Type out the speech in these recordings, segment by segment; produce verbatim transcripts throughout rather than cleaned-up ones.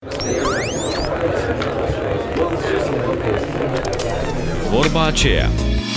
Vorba aceea.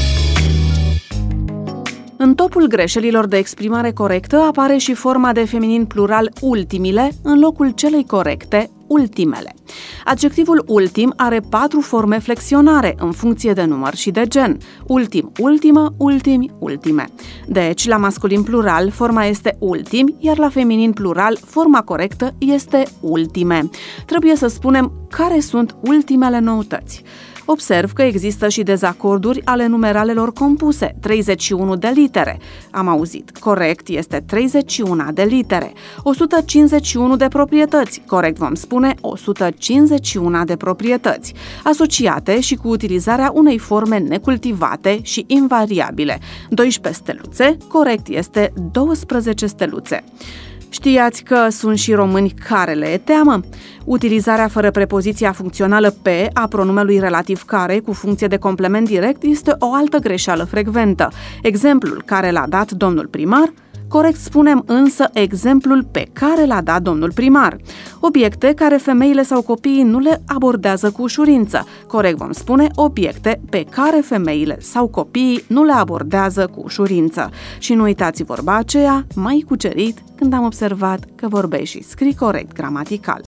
În topul greșelilor de exprimare corectă apare și forma de feminin plural ultimile în locul celei corecte, ultimele. Adjectivul ultim are patru forme flexionare în funcție de număr și de gen. Ultim, ultimă, ultimi, ultime. Deci, la masculin plural, forma este ultim, iar la feminin plural, forma corectă este ultime. Trebuie să spunem care sunt ultimele noutăți. Observ că există și dezacorduri ale numeralelor compuse, treizeci și unu de litere. Am auzit, corect este treizeci și unu de litere. o sută cincizeci și unu de proprietăți, corect vom spune o sută cincizeci și unu de proprietăți, asociate și cu utilizarea unei forme necultivate și invariabile. doisprezece steluțe, corect este douăsprezece steluțe. Știați că sunt și români care le e teamă? Utilizarea fără prepoziția funcțională pe a pronumelui relativ care cu funcție de complement direct este o altă greșeală frecventă. Exemplul care l-a dat domnul primar, corect spunem însă exemplul pe care l-a dat domnul primar. Obiecte care femeile sau copiii nu le abordează cu ușurință. Corect vom spune obiecte pe care femeile sau copiii nu le abordează cu ușurință. Și nu uitați vorba aceea, mai cucerit când am observat că vorbești și scrii corect gramatical.